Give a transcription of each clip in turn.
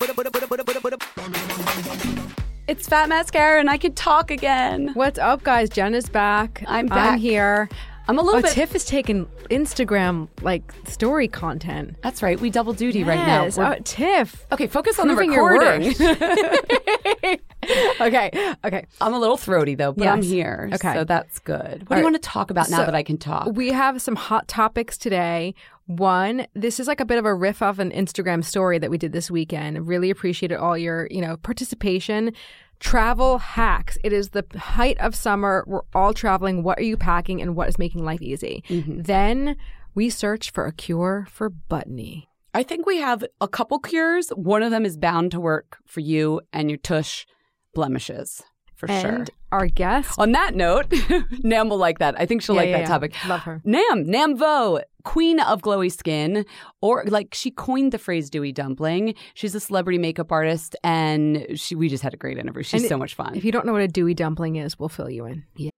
It's Fat Mascara and I can talk again. What's up, guys? Jen is back. I'm back. I'm here. I'm a little bit... Tiff is taking Instagram, story content. That's right. We double duty right now. Tiff. Okay, focus on the recording. Okay. I'm a little throaty, though, but I'm here. Okay. So that's good. What do you want to talk about now that I can talk? We have some hot topics today. One, this is like a bit of a riff off an Instagram story that we did this weekend. Really appreciated all your, participation. Travel hacks. It is the height of summer. We're all traveling. What are you packing and what is making life easy? Mm-hmm. Then we search for a cure for buttony. I think we have a couple cures. One of them is bound to work for you and your tush blemishes. For sure. And our guest. On that note, Nam will like that. I think she'll like that topic. Love her. Nam Vo, queen of glowy skin, or she coined the phrase dewy dumpling. She's a celebrity makeup artist, and we just had a great interview. She's so much fun. If you don't know what a dewy dumpling is, we'll fill you in. Yeah.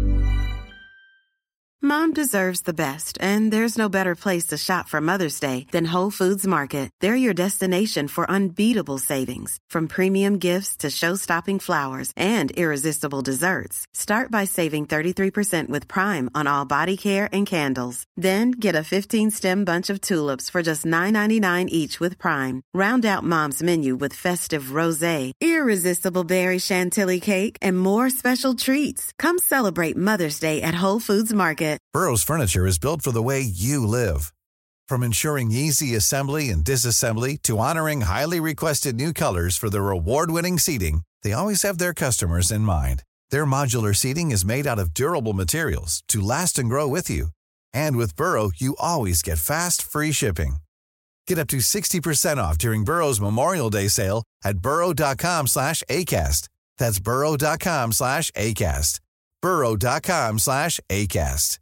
Mom deserves the best, and there's no better place to shop for Mother's Day than Whole Foods Market. They're your destination for unbeatable savings, from premium gifts to show-stopping flowers and irresistible desserts. Start by saving 33% with Prime on all body care and candles. Then get a 15-stem bunch of tulips for just $9.99 each with Prime. Round out Mom's menu with festive rosé, irresistible berry chantilly cake, and more special treats. Come celebrate Mother's Day at Whole Foods Market. Burrow's furniture is built for the way you live. From ensuring easy assembly and disassembly to honoring highly requested new colors for their award-winning seating, they always have their customers in mind. Their modular seating is made out of durable materials to last and grow with you. And with Burrow, you always get fast, free shipping. Get up to 60% off during Burrow's Memorial Day sale at burrow.com/ACAST. That's burrow.com/ACAST. burrow.com/ACAST.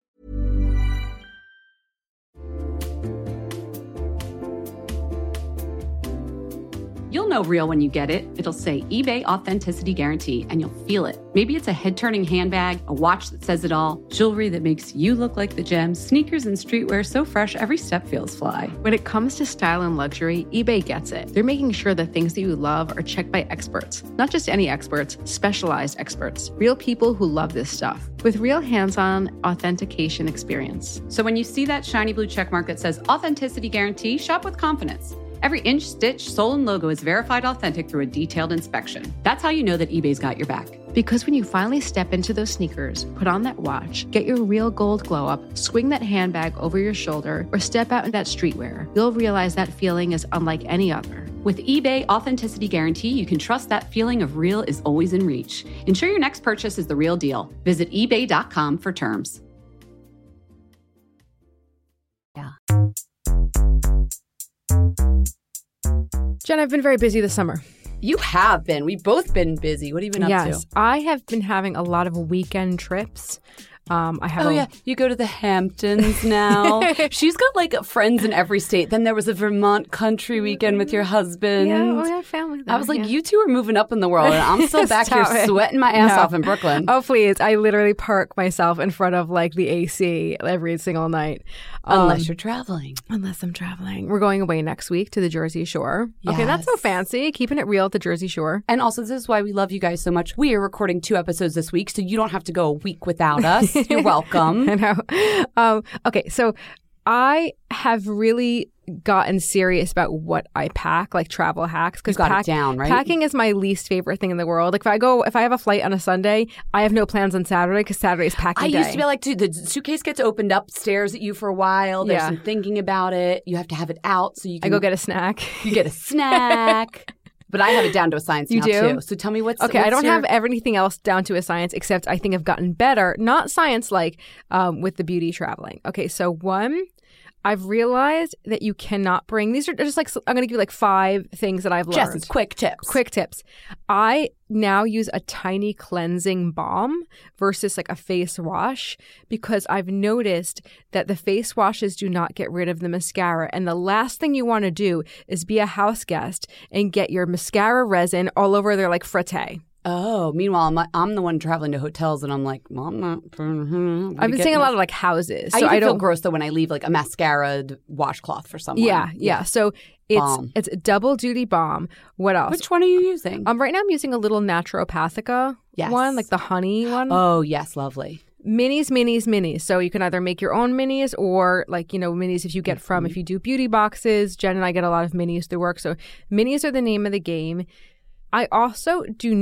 You'll know real when you get it. It'll say eBay Authenticity Guarantee, and you'll feel it. Maybe it's a head-turning handbag, a watch that says it all, jewelry that makes you look like the gem, sneakers and streetwear so fresh every step feels fly. When it comes to style and luxury, eBay gets it. They're making sure the things that you love are checked by experts. Not just any experts, specialized experts. Real people who love this stuff. With real hands-on authentication experience. So when you see that shiny blue checkmark that says Authenticity Guarantee, shop with confidence. Every inch, stitch, sole, and logo is verified authentic through a detailed inspection. That's how you know that eBay's got your back. Because when you finally step into those sneakers, put on that watch, get your real gold glow up, swing that handbag over your shoulder, or step out in that streetwear, you'll realize that feeling is unlike any other. With eBay Authenticity Guarantee, you can trust that feeling of real is always in reach. Ensure your next purchase is the real deal. Visit ebay.com for terms. Yeah. Jen, I've been very busy this summer. You have been. We've both been busy. What have you been up to? Yes, I have been having a lot of weekend trips. You go to the Hamptons now. She's got friends in every state. Then there was a Vermont country weekend with your husband. Yeah, we have family there. I was like, you two are moving up in the world, and I'm still back here sweating my ass off in Brooklyn. Oh, please. I literally park myself in front of the AC every single night. Unless you're traveling. Unless I'm traveling. We're going away next week to the Jersey Shore. Yes. Okay, that's so fancy. Keeping it real at the Jersey Shore. And also, this is why we love you guys so much. We are recording 2 episodes this week, so you don't have to go a week without us. You're welcome. I know. Okay, so I have really gotten serious about what I pack, travel hacks. You got it down, right? Packing is my least favorite thing in the world. If I have a flight on a Sunday, I have no plans on Saturday because Saturday is packing day. I used to be like, dude, the suitcase gets opened up, stares at you for a while. There's some thinking about it. You have to have it out so you can... I go get a snack. You get a snack. But I have it down to a science now, too. So tell me what's I don't have everything else down to a science, except I think I've gotten better. Not science with the beauty traveling. Okay, so one, I've realized that you cannot bring... These are just I'm going to give you 5 things that I've learned. Just quick tips. Quick tips. I now use a tiny cleansing balm versus a face wash because I've noticed that the face washes do not get rid of the mascara. And the last thing you want to do is be a house guest and get your mascara resin all over their frette. Oh, meanwhile, I'm the one traveling to hotels, and I'm like, well, I'm not. I've been seeing a lot of like houses. So I don't feel gross though when I leave like a mascaraed washcloth for someone. Yeah. So it's a double duty balm. What else? Which one are you using? Right now I'm using a little Naturopathica one, like the honey one. Oh yes, lovely. Minis. So you can either make your own minis or like, minis if you get from, if you do beauty boxes. Jen and I get a lot of minis through work. So minis are the name of the game. I also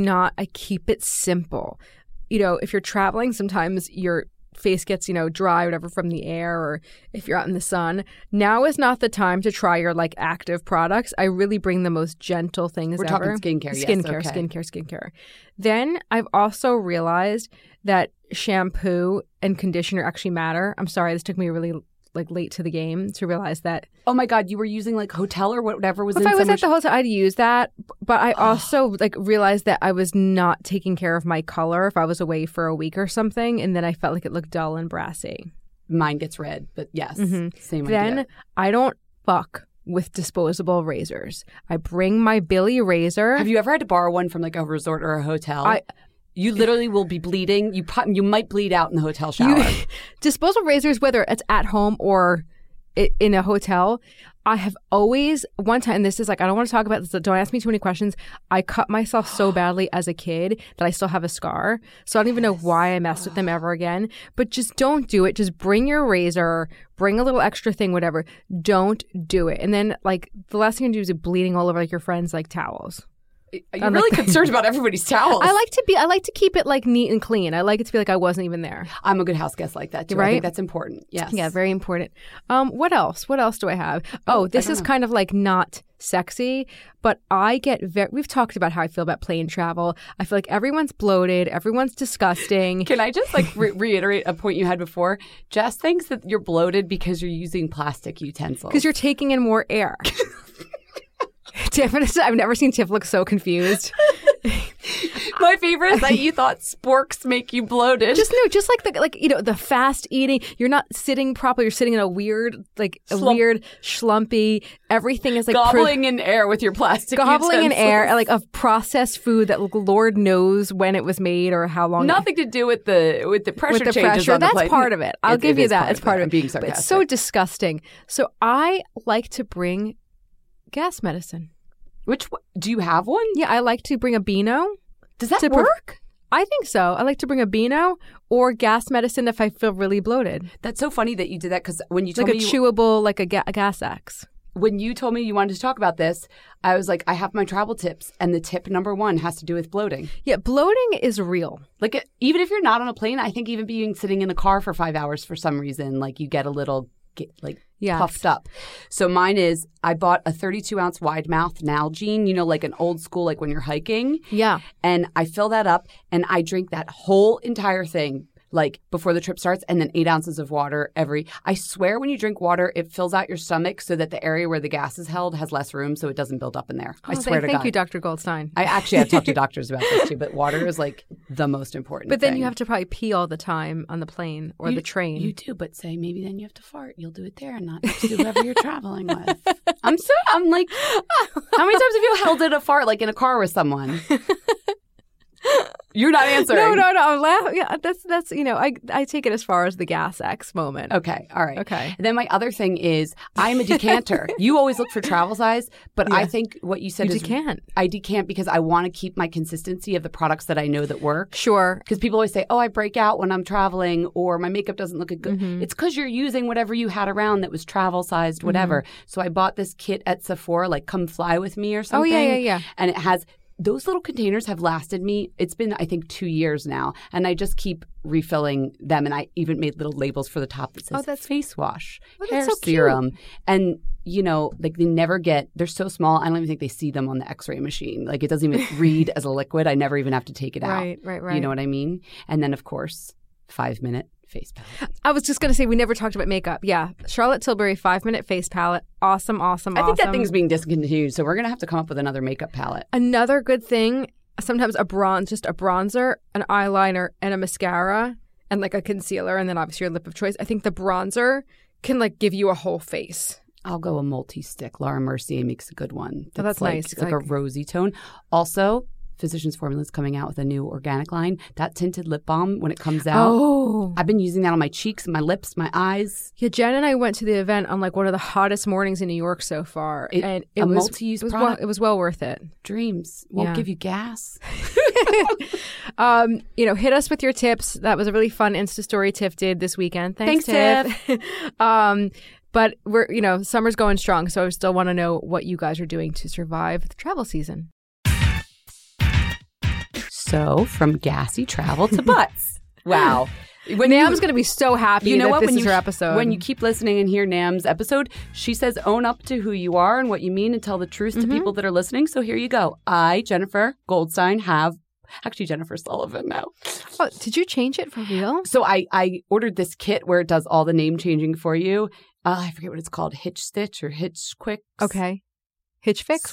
I keep it simple. If you're traveling, sometimes your face gets, dry, whatever, from the air, or if you're out in the sun. Now is not the time to try your like active products. I really bring the most gentle things ever. We're talking skincare. Skincare. Then I've also realized that shampoo and conditioner actually matter. I'm sorry, this took me really like late to the game to realize that. Oh my God, you were using like hotel or whatever was in. If I was at the hotel, I'd use that. But I also like realized that I was not taking care of my color if I was away for a week or something, and then I felt like it looked dull and brassy. Mine gets red, but yes, same idea. Then I don't fuck with disposable razors. I bring my Billy razor. Have you ever had to borrow one from like a resort or a hotel? You literally will be bleeding. You might bleed out in the hotel shower. Disposable razors, whether it's at home or in a hotel, I have always, one time, and this is like, I don't want to talk about this, so don't ask me too many questions. I cut myself so badly as a kid that I still have a scar. So I don't even know why I messed with them ever again. But just don't do it. Just bring your razor, bring a little extra thing, whatever. Don't do it. And then like the last thing you do is bleeding all over like your friends' like towels. You're really concerned about everybody's towels. I like to keep it like neat and clean. I like it to be like I wasn't even there. I'm a good house guest like that too. Right? I think that's important. Yes. Yeah, very important. What else? What else do I have? This is kind of like not sexy, but I get we've talked about how I feel about plane travel. I feel like everyone's bloated, everyone's disgusting. Can I just like reiterate a point you had before? Jess thinks that you're bloated because you're using plastic utensils. Because you're taking in more air. Tiff, I've never seen Tiff look so confused. My favorite is that you thought sporks make you bloated. Just like the fast eating. You're not sitting properly. You're sitting in a weird, weird schlumpy. Everything is like gobbling in air with your plastic. Gobbling in air, like of processed food that Lord knows when it was made or how long. Nothing to do with the pressure changes on the That's plane. part of it. I'll give you that. It's part of it. I'm being sarcastic. But it's so disgusting. So I like to bring gas medicine. Do you have one? Yeah, I like to bring a Beano. Does that work? I think so. I like to bring a Beano or gas medicine if I feel really bloated. That's so funny that you did that because when you told me... Like a chewable, like a Gas X. When you told me you wanted to talk about this, I was like, I have my travel tips, and the tip number 1 has to do with bloating. Yeah, bloating is real. Like, even if you're not on a plane, I think even being sitting in a car for 5 hours for some reason, like, you get a little... puffed up. So mine is, I bought a 32-ounce wide mouth Nalgene, like an old school, like when you're hiking. Yeah. And I fill that up and I drink that whole entire thing like before the trip starts, and then 8 ounces of water I swear when you drink water, it fills out your stomach so that the area where the gas is held has less room so it doesn't build up in there. I swear to God. Thank you, Dr. Goldstein. I actually have talked to doctors about this too, but water is like the most important But then thing. you have to probably pee all the time on the plane or the train. You do, but say maybe then you have to fart. You'll do it there and not to whoever you're traveling with. I'm like, how many times have you held in a fart like in a car with someone? You're not answering. No, I'm laughing. Yeah, that's I take it as far as the Gas X moment. Okay, all right. Okay. And then my other thing is I'm a decanter. You always look for travel size, but yeah. I think what you said is decant. I decant because I want to keep my consistency of the products that I know that work. Sure. Because people always say, "Oh, I break out when I'm traveling," or "My makeup doesn't look good." Mm-hmm. It's because you're using whatever you had around that was travel sized, whatever. Mm-hmm. So I bought this kit at Sephora, like "Come Fly with Me" or something. Oh yeah. And it has. Those little containers have lasted me. It's been, I think, 2 years now. And I just keep refilling them. And I even made little labels for the top that says that's face wash, hair serum. Cute. And, like they're so small. I don't even think they see them on the x-ray machine. Like it doesn't even read as a liquid. I never even have to take it out. Right. You know what I mean? And then, of course, 5-minute face palette. I was just going to say, we never talked about makeup. Yeah. Charlotte Tilbury 5-minute face palette. Awesome. I think that thing's being discontinued, so we're going to have to come up with another makeup palette. Another good thing, sometimes just a bronzer, an eyeliner, and a mascara, and like a concealer, and then obviously your lip of choice. I think the bronzer can like give you a whole face. I'll go a multi-stick. Laura Mercier makes a good one. That's nice. It's like a rosy tone. Also, Physicians Formula is coming out with a new organic line. That tinted lip balm, when it comes out, I've been using that on my cheeks, my lips, my eyes. Yeah, Jen and I went to the event on like one of the hottest mornings in New York so far. And it was multi-use product. It was well worth it. Dreams. Won't give you gas. Hit us with your tips. That was a really fun Insta story Tiff did this weekend. Thanks Tiff. But we're, summer's going strong, so I still want to know what you guys are doing to survive the travel season. So, from gassy travel to butts. Wow. Nam's going to be so happy this is her episode. When you keep listening and hear Nam's episode, she says own up to who you are and what you mean and tell the truth to people that are listening. So here you go. I, Jennifer Goldstein, have... Actually, Jennifer Sullivan now. Oh, did you change it for real? So I ordered this kit where it does all the name changing for you. I forget what it's called. Hitch Stitch or Hitch Quick. Okay. Hitch Fix?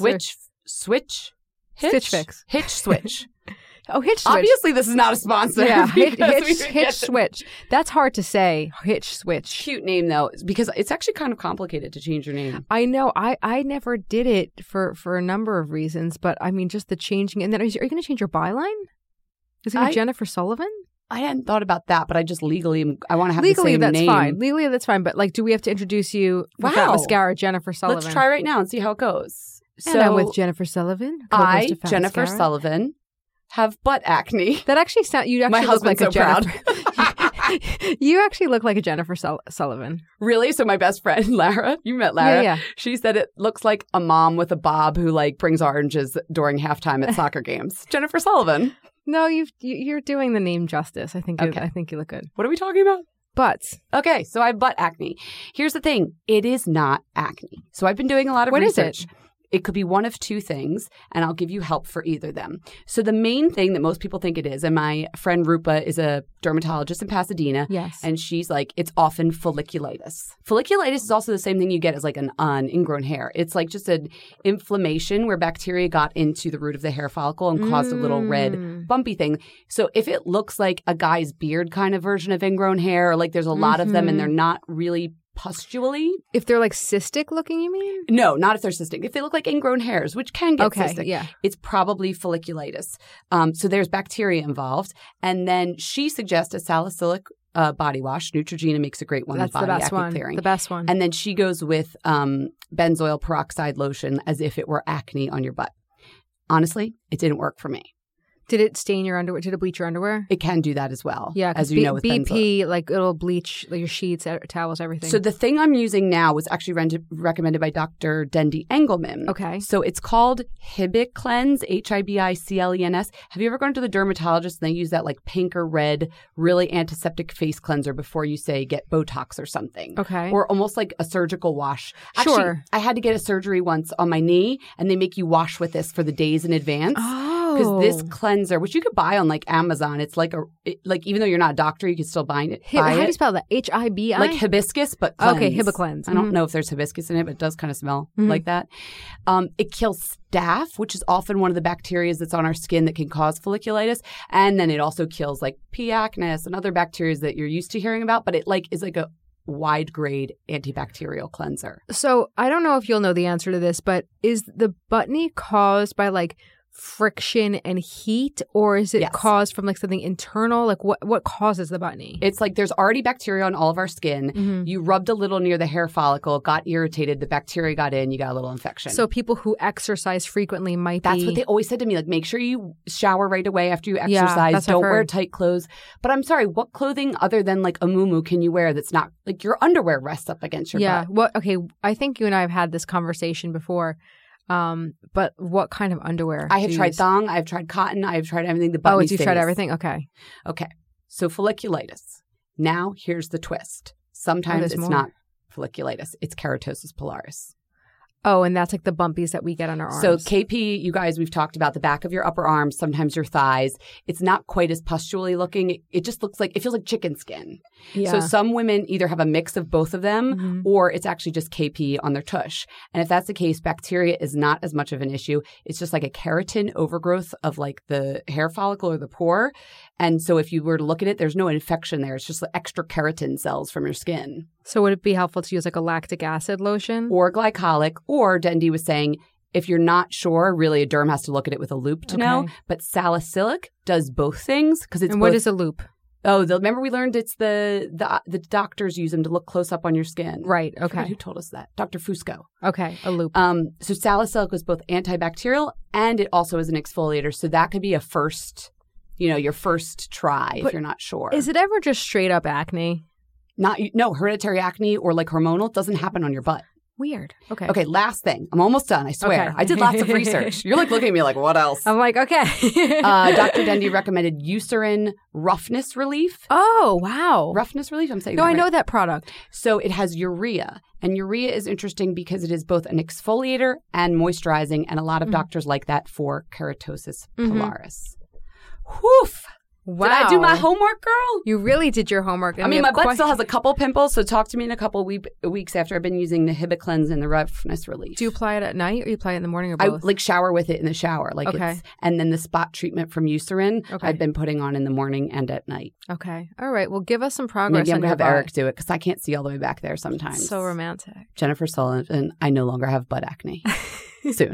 Switch? Hitch? Stitch Fix. Hitch Switch. Oh, Hitch Switch. Obviously, this is not a sponsor. Yeah, Hitch Switch. That's hard to say. Hitch Switch. Cute name, though, because it's actually kind of complicated to change your name. I know. I never did it for a number of reasons, but I mean, just the changing. And then are you going to change your byline? Is it Jennifer Sullivan? I hadn't thought about that, but I just legally, I want to have legally, the same name. Fine. Legally, that's fine. But do we have to introduce you with that mascara, Jennifer Sullivan? Let's try right now and see how it goes. And I'm with Jennifer Sullivan. Jennifer Sullivan, have butt acne. That actually sounds. You actually My husband's look like so proud. You actually look like a Jennifer Sullivan. Really? So my best friend Lara, you met Lara. Yeah. She said it looks like a mom with a bob who brings oranges during halftime at soccer games. Jennifer Sullivan. No, you're doing the name justice. I think you look good. What are we talking about? Butts. Okay, so I have butt acne. Here's the thing. It is not acne. So I've been doing a lot of research. What is it? It could be one of two things, and I'll give you help for either of them. So the main thing that most people think it is, and my friend Rupa is a dermatologist in Pasadena, yes, and she's like, it's often folliculitis. Folliculitis is also the same thing you get as an ingrown hair. It's just an inflammation where bacteria got into the root of the hair follicle and caused a little red bumpy thing. So if it looks like a guy's beard kind of version of ingrown hair, or there's a lot of them and they're not really pustulally. If they're cystic looking, you mean? No, not if they're cystic. If they look like ingrown hairs, which can get cystic, it's probably folliculitis. So there's bacteria involved. And then she suggests a salicylic body wash. Neutrogena makes a great one. That's the best one. Clearing. The best one. And then she goes with benzoyl peroxide lotion as if it were acne on your butt. Honestly, it didn't work for me. Did it stain your underwear? Did it bleach your underwear? It can do that as well. Yeah, as you know with BP, it'll bleach your sheets, towels, everything. So the thing I'm using now was actually recommended by Dr. Dendi Engelman. Okay. So it's called Hibiclens, Hibiclens. Have you ever gone to the dermatologist and they use that pink or red, really antiseptic face cleanser before you say get Botox or something? Okay. Or almost like a surgical wash. Actually, sure. I had to get a surgery once on my knee, and they make you wash with this for the days in advance. Oh. Because this cleanser, which you could buy on Amazon, it's even though you're not a doctor, you can still buy it. How do you spell that? Hibi? Like hibiscus, but cleanse. Okay, Hibiclens. I don't know if there's hibiscus in it, but it does kind of smell like that. It kills staph, which is often one of the bacteria that's on our skin that can cause folliculitis. And then it also kills P. acnes and other bacteria that you're used to hearing about. But it is a wide grade antibacterial cleanser. So I don't know if you'll know the answer to this, but is the butt knee caused by friction and heat, or is it caused from something internal? What causes the butt knee? It's there's already bacteria on all of our skin. Mm-hmm. You rubbed a little near the hair follicle, got irritated, the bacteria got in, you got a little infection. So people who exercise frequently might That's what they always said to me, make sure you shower right away after you exercise. Don't wear tight clothes. But I'm sorry, what clothing other than a muumuu can you wear that's not your underwear rests up against your butt? Yeah. Well, okay, I think you and I have had this conversation before. But what kind of underwear? I have tried thong. I've tried cotton. I've tried everything. The butt knee you've tried everything? Okay. So folliculitis. Now here's the twist. Sometimes it's not folliculitis. It's keratosis pilaris. Oh, and that's the bumpies that we get on our arms. So KP, you guys, we've talked about the back of your upper arms, sometimes your thighs. It's not quite as pustulally looking. It just looks it feels like chicken skin. Yeah. So some women either have a mix of both of them or it's actually just KP on their tush. And if that's the case, bacteria is not as much of an issue. It's just a keratin overgrowth of the hair follicle or the pore. And so if you were to look at it, there's no infection there. It's just extra keratin cells from your skin. So would it be helpful to use a lactic acid lotion? Or glycolic, or Dendi was saying if you're not sure, really a derm has to look at it with a loop to know. But salicylic does both things because it's. And what is a loop? Oh, remember we learned it's the doctors use them to look close up on your skin. Right. Okay. Who told us that? Dr. Fusco. Okay. A loop. So salicylic was both antibacterial and it also is an exfoliator. So that could be a first, your first try if you're not sure. Is it ever just straight up acne? No, hereditary acne or like hormonal doesn't happen on your butt. Weird. Okay. Okay, last thing. I'm almost done, I swear. Okay. I did lots of research. You're like looking at me like, what else? I'm like, okay. Dr. Dendy recommended Eucerin Roughness Relief. Oh, wow. Roughness Relief? I'm saying No, that right. I know that product. So it has urea. And urea is interesting because it is both an exfoliator and moisturizing. And a lot of doctors like that for keratosis pilaris. Woof. Wow. Did I do my homework, girl? You really did your homework. I mean, my butt still has a couple pimples, so talk to me in a couple weeks after I've been using the Hibiclens and the Roughness Relief. Do you apply it at night or you apply it in the morning or both? I shower with it in the shower. And then the spot treatment from Eucerin, I've been putting on in the morning and at night. Okay. All right. Well, give us some progress. Maybe I'm going to have Eric do it because I can't see all the way back there sometimes. So romantic. Jennifer Sullivan, I no longer have butt acne. Soon.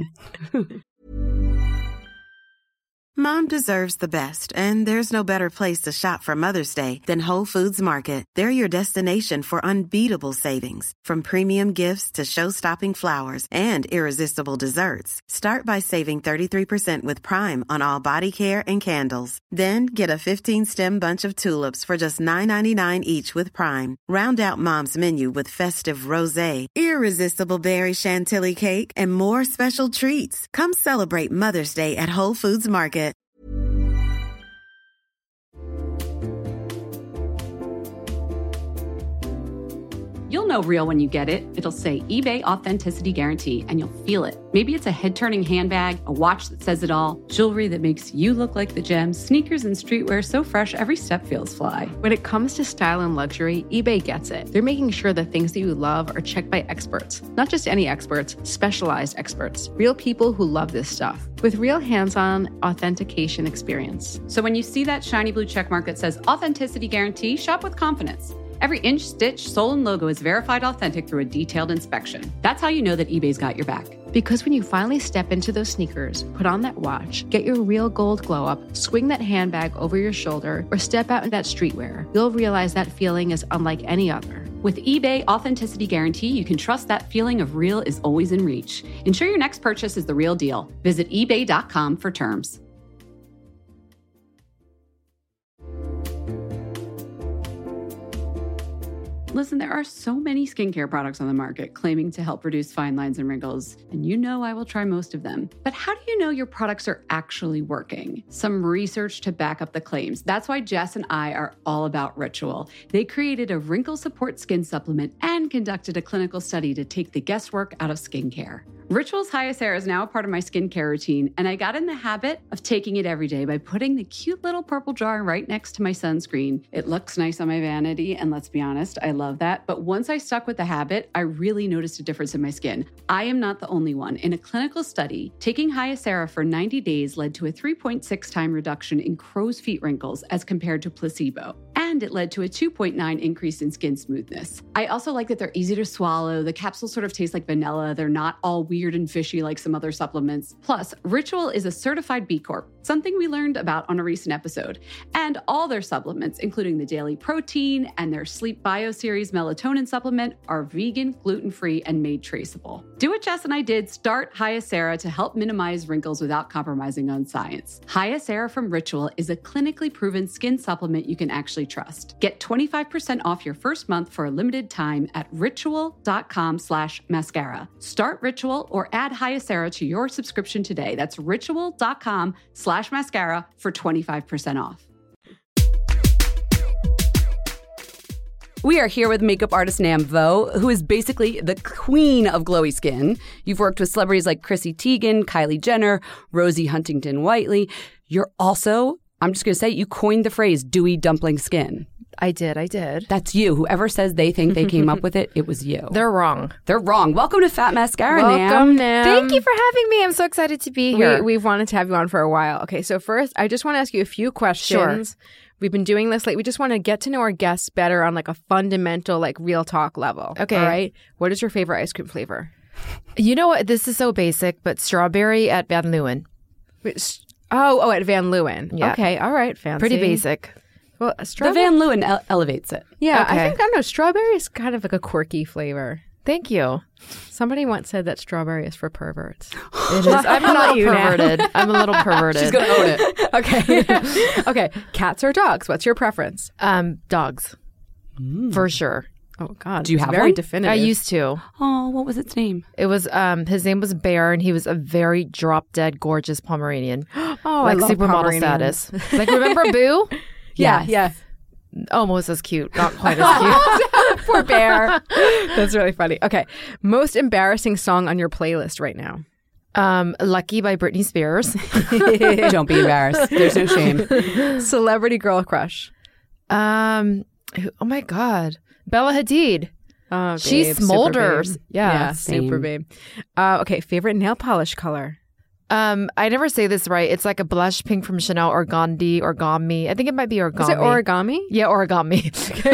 Mom deserves the best, and there's no better place to shop for Mother's Day than Whole Foods Market. They're your destination for unbeatable savings, from premium gifts to show-stopping flowers and irresistible desserts. Start by saving 33% with Prime on all body care and candles. Then get a 15-stem bunch of tulips for just $9.99 each with Prime. Round out Mom's menu with festive rosé, irresistible berry chantilly cake, and more special treats. Come celebrate Mother's Day at Whole Foods Market. You'll know real when you get it. It'll say eBay Authenticity Guarantee, and you'll feel it. Maybe it's a head-turning handbag, a watch that says it all, jewelry that makes you look like the gem, sneakers and streetwear so fresh every step feels fly. When it comes to style and luxury, eBay gets it. They're making sure the things that you love are checked by experts. Not just any experts, specialized experts. Real people who love this stuff. With real hands-on authentication experience. So when you see that shiny blue check mark that says Authenticity Guarantee, shop with confidence. Every inch, stitch, sole, and logo is verified authentic through a detailed inspection. That's how you know that eBay's got your back. Because when you finally step into those sneakers, put on that watch, get your real gold glow up, swing that handbag over your shoulder, or step out in that streetwear, you'll realize that feeling is unlike any other. With eBay Authenticity Guarantee, you can trust that feeling of real is always in reach. Ensure your next purchase is the real deal. Visit ebay.com for terms. Listen, there are so many skincare products on the market claiming to help reduce fine lines and wrinkles, and you know I will try most of them. But how do you know your products are actually working? Some research to back up the claims. That's why Jess and I are all about Ritual. They created a wrinkle support skin supplement and conducted a clinical study to take the guesswork out of skincare. Ritual's Hyacera is now a part of my skincare routine, and I got in the habit of taking it every day by putting the cute little purple jar right next to my sunscreen. It looks nice on my vanity, and let's be honest, I love that. But once I stuck with the habit, I really noticed a difference in my skin. I am not the only one. In a clinical study, taking Hyacera for 90 days led to a 3.6 time reduction in crow's feet wrinkles as compared to placebo. And it led to a 2.9 increase in skin smoothness. I also like that they're easy to swallow. The capsules sort of taste like vanilla. They're not all weird and fishy like some other supplements. Plus, Ritual is a certified B Corp, something we learned about on a recent episode. And all their supplements, including the daily protein and their Sleep Bio Series melatonin supplement, are vegan, gluten-free, and made traceable. Do what Jess and I did. Start Hyacera to help minimize wrinkles without compromising on science. Hyacera from Ritual is a clinically proven skin supplement you can actually trust. Get 25% off your first month for a limited time at ritual.com/mascara. Start Ritual or add Hyacera to your subscription today. That's ritual.com/mascara for 25% off. We are here with makeup artist Nam Vo, who is basically the queen of glowy skin. You've worked with celebrities like Chrissy Teigen, Kylie Jenner, Rosie Huntington-Whiteley. You're also, I'm just going to say, you coined the phrase dewy dumpling skin. I did. That's you. Whoever says they think they came up with it, it was you. They're wrong. Welcome to Fat Mascara, Welcome, Nam. Thank you for having me. I'm so excited to be here. We've wanted to have you on for a while. Okay, so first, I just want to ask you a few questions. Sure. We've been doing this we just want to get to know our guests better on like a fundamental, like real talk level. Okay. All right. What is your favorite ice cream flavor? You know what? This is so basic, but strawberry at Van Leeuwen. Oh, at Van Leeuwen. Yeah. Okay, all right, fancy. Pretty basic. Well, The strawberry. Van Leeuwen elevates it. Yeah, Okay. I don't know. Strawberry is kind of like a quirky flavor. Thank you. Somebody once said that strawberry is for perverts. It is. I'm a little you now. perverted. I'm a little perverted. She's going to own it. Okay. Okay. Cats or dogs? What's your preference? Dogs. For sure. Oh, God. Do you it's have very one? definitive. I used to. Oh, what was its name? It was his name was Bear, and he was a very drop dead gorgeous Pomeranian. Oh, Like I love supermodel Pomeranians. status. Like remember Boo? Yeah, Yes. yeah. Almost as cute, not quite as cute. Poor bear. That's really funny. Okay. Most embarrassing song on your playlist right now? Lucky by Britney Spears. Don't be embarrassed. There's no shame. Celebrity girl crush? Oh my God. Bella Hadid. Oh, She babe, super smolders. babe. Yeah, super same. babe. Okay. Favorite nail polish color? I never say this right. It's like a blush pink from Chanel, Organdi. I think it might be origami. Is it origami? Yeah, origami.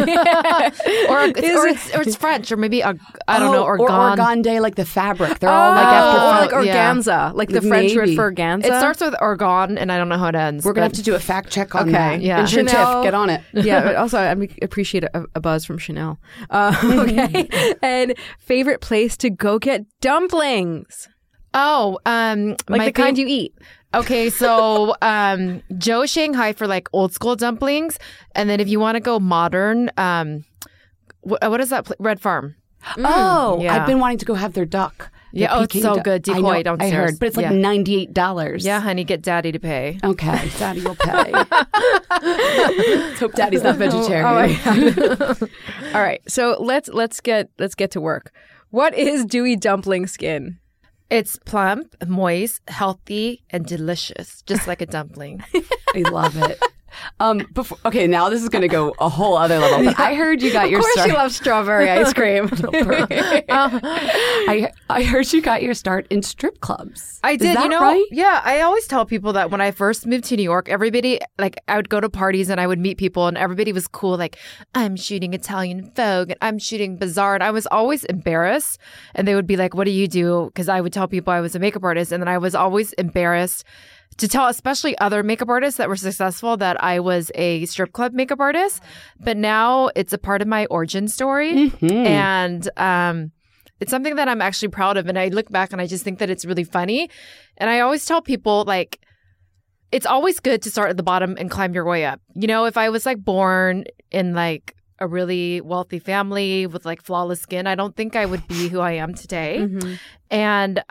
or it's French, or maybe I don't know. Or Organ. Organde, like the fabric. They're all like after or like yeah. organza, like the French word Maybe. for organza. It starts with organ, and I don't know how it ends. We're going to but- have to do a fact check on Okay, that. yeah. And Chanel, Chanel- get on it. Yeah, but also I appreciate a buzz from Chanel. Okay. And favorite place to go get dumplings? Oh, Like my the kind you eat. Okay, so Joe Shanghai for like old school dumplings, and then if you want to go modern, what is that? Red Farm. Oh, yeah. I've been wanting to go have their duck. Yeah, Their oh, it's Peking so duck. good. I Decoy know, downstairs. I heard, but it's like Yeah. $98. Yeah, honey, get daddy to pay. Okay, Daddy will pay. Let's hope Daddy's not vegetarian. Oh my God. All right, so let's get to work. What is dewy dumpling skin? It's plump, moist, healthy, and delicious, just like a dumpling. I love it. Okay, now this is going to go a whole other level. But I heard you got your Of course, start. she loves strawberry ice cream. I heard you got your start in strip clubs. I did, Is that you know. right? Yeah, I always tell people that when I first moved to New York, everybody like I would go to parties and I would meet people, and everybody was cool. Like I'm shooting Italian Vogue and I'm shooting Bazaar, and I was always embarrassed. And they would be like, "What do you do?" Because I would tell people I was a makeup artist, and then I was always embarrassed to tell, especially other makeup artists that were successful, that I was a strip club makeup artist. But now it's a part of my origin story, and it's something that I'm actually proud of. And I look back and I just think that it's really funny. And I always tell people, like, it's always good to start at the bottom and climb your way up. You know, if I was like born in like a really wealthy family with like flawless skin, I don't think I would be who I am today. And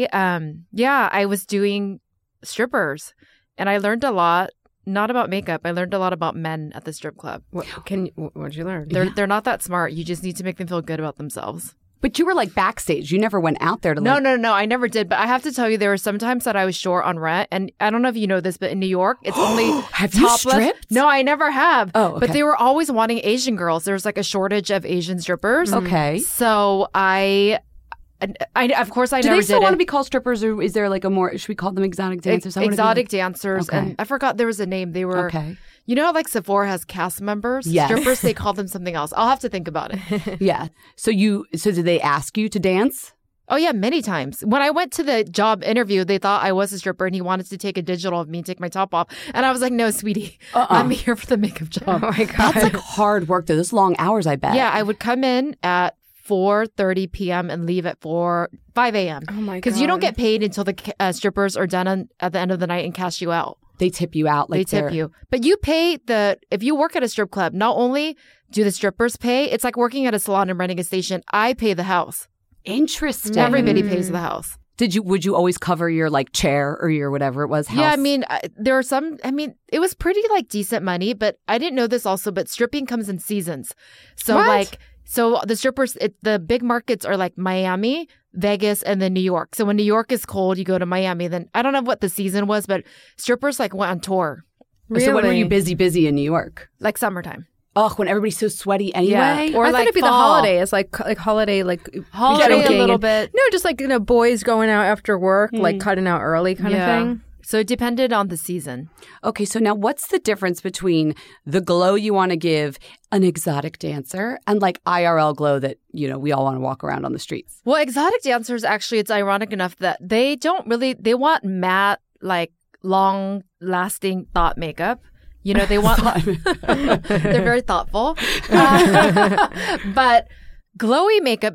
I was doing strippers, and I learned a lot, not about makeup. I learned a lot about men at the strip club. What'd you learn? They're not that smart. You just need to make them feel good about themselves. But you were like backstage. You never went out there to No, like... I never did. But I have to tell you, there were some times that I was short on rent. And I don't know if you know this, but in New York, it's only Have you topless. stripped? No, I never have. Oh, okay. But they were always wanting Asian girls. There was like a shortage of Asian strippers. Okay. So I of course, I Do never they still did want it. to be called strippers, or is there like a more, should we call them exotic dancers? I wanna be Exotic like- dancers. Okay. And I forgot there was a name. They were, Okay. you know how like Sephora has cast members? Yes. Strippers, they call them something else. I'll have to think about it. Yeah. So did they ask you to dance? Oh, yeah, many times. When I went to the job interview, they thought I was a stripper and he wanted to take a digital of me, take my top off. And I was like, no, sweetie, I'm here for the makeup job. Oh my God. That's like hard work though. Those long hours, I bet. Yeah, I would come in at 4:30 p.m. and leave at 5 a.m. Oh my Because you don't God. get paid until the strippers are done at the end of the night and cash you out. They tip you out. Like They tip you. But you pay if you work at a strip club, not only do the strippers pay, it's like working at a salon and renting a station. I pay the house. Interesting. Everybody pays the house. Would you always cover your like chair or your whatever it was? House? Yeah, I mean, there are some, it was pretty like decent money, but I didn't know this also, but stripping comes in seasons. So What? so the strippers, the big markets are like Miami, Vegas, and then New York. So when New York is cold, you go to Miami. Then I don't know what the season was, but strippers like went on tour, So when were you Really? busy in New York? like summertime. Oh, when everybody's so sweaty anyway. Yeah. Or I thought like it'd be the fall. holidays, like holiday, like Holiday a drinking little and- bit. No, just like boys going out after work, like cutting out early kind of thing. So it depended on the season. Okay, so now what's the difference between the glow you want to give an exotic dancer and like IRL glow that, you know, we all want to walk around on the streets? Well, exotic dancers, actually, it's ironic enough that they want matte, like long-lasting thought makeup. You know, they want, they're very thoughtful. But glowy makeup,